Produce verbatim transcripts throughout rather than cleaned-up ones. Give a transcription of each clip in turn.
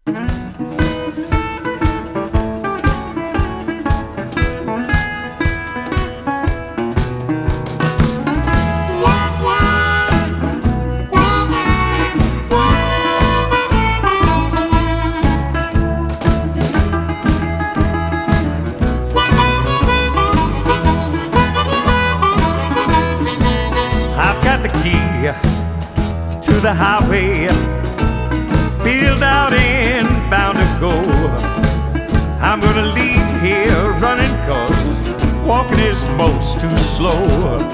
To the highway, built out and bound to go. I'm gonna leave here running, cause walking is most too slow.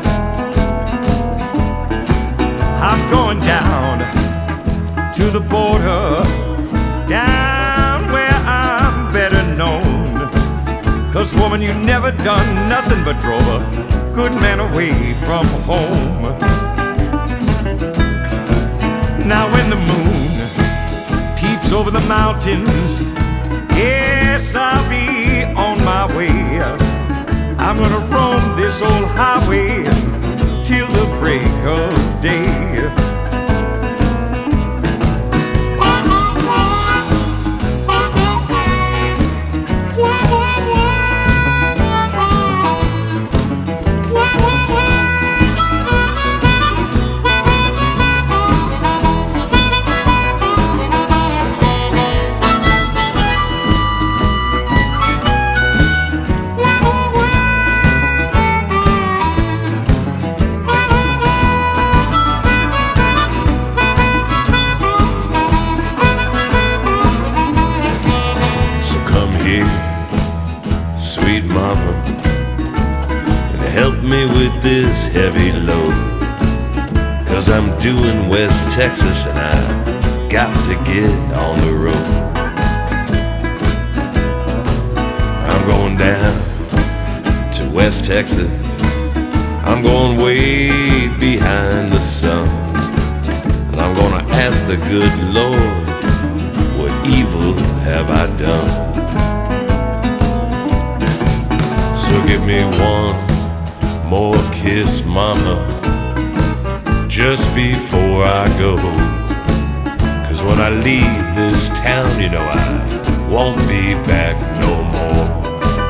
I'm going down to the border, down where I'm better known. Cause woman, you never done nothing but drove a good man away from home. Now when the moon peeps over the mountains, yes, I'll be on my way. I'm gonna roam this old highway till the break of day. Sweet mama, and help me with this heavy load, cause I'm doing West Texas and I got to get on the road. I'm going down to West Texas, I'm going way behind the sun, and I'm gonna ask the good Lord, what evil have I done? So give me one more kiss, mama, just before I go. Cause when I leave this town, you know I won't be back no more.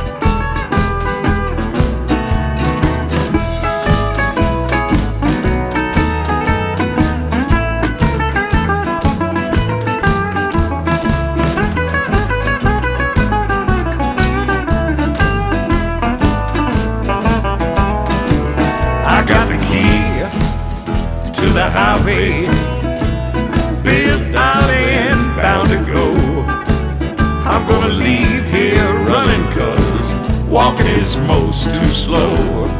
To the highway, built out and bound to go. I'm gonna leave here running, cause walking is most too slow.